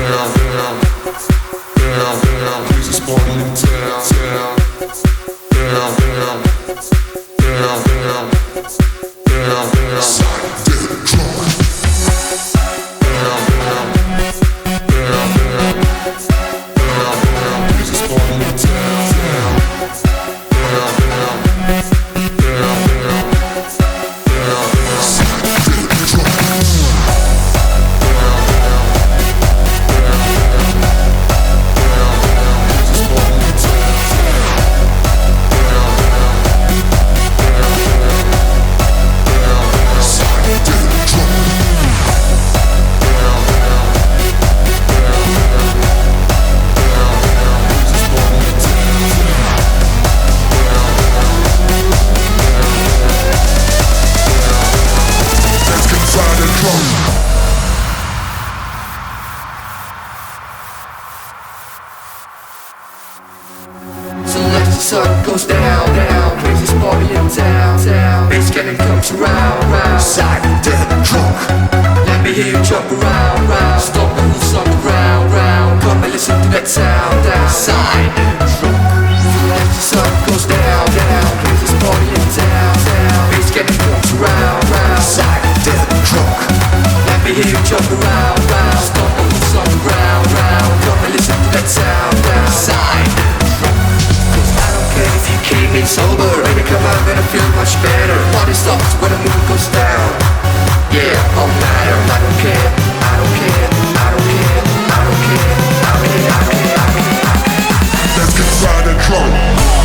Sun goes down, down, craziest party in town, town. Bass cannon comes around, round. Side dead drunk. Let me hear you jump around, round. Stop the who's on the ground, round. Come and listen to that sound, down. Side drunk. Sun goes down, down, craziest party in town, town. Bass cannon comes around, round. Side dead drunk. Let me hear you jump around, round. Stop the who's on the ground, round. Come and listen to that sound, down. Side drunk. If you keep me sober, baby, come on, gonna feel much better. Party stops when the moon goes down. Yeah, all matter, I don't care, I don't care, I don't care, I don't care, I don't care, I don't care, I don't care. Let's get inside and drunk.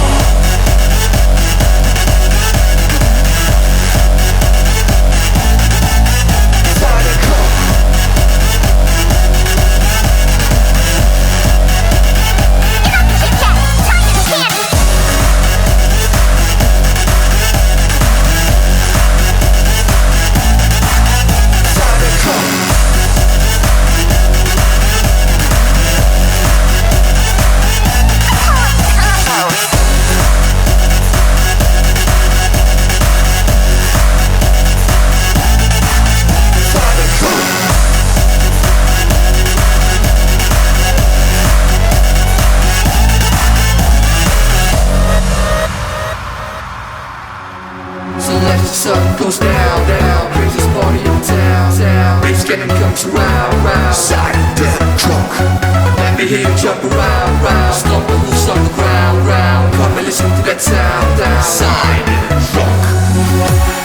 Sun goes down, down, craziest party in town, town. Bass cannon comes around, round. Side dead drunk. Let me hear you jump around, round. Stop the who's on the ground, round. Come and listen to that sound, down. Side drunk.